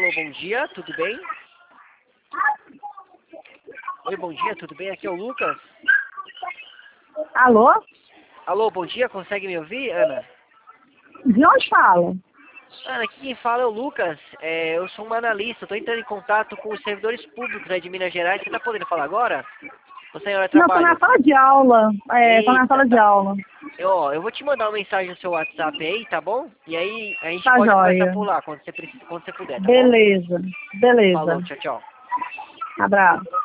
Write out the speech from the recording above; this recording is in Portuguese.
Alô, bom dia, tudo bem? Oi, bom dia, tudo bem? Aqui é o Lucas. Alô? Alô, bom dia, consegue me ouvir, Ana? De onde fala? Ana, aqui quem fala é o Lucas. Eu sou um analista, estou entrando em contato com os servidores públicos, né, de Minas Gerais. Você está podendo falar agora? Ou você ainda Não, tô na trabalha? sala de aula. Tô na Eita, sala de tá. aula. Eu vou te mandar uma mensagem no seu WhatsApp aí, tá bom? E aí a gente Tá pode conversar joia. por lá, quando você puder, tá bom? Beleza. Falou, Beleza. tchau, tchau. Abraço.